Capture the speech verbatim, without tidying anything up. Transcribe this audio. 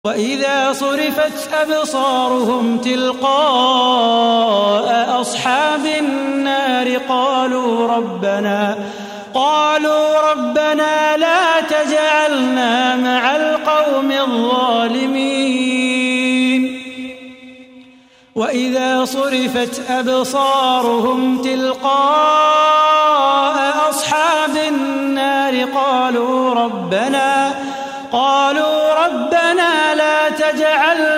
وإذا صرفت أبصارهم تلقاء أصحاب النار قالوا ربنا قالوا ربنا لا تجعلنا مع القوم الظالمين. وإذا صرفت أبصارهم تلقاء أصحاب النار قالوا ربنا قالوا ربنا لا تجعلنا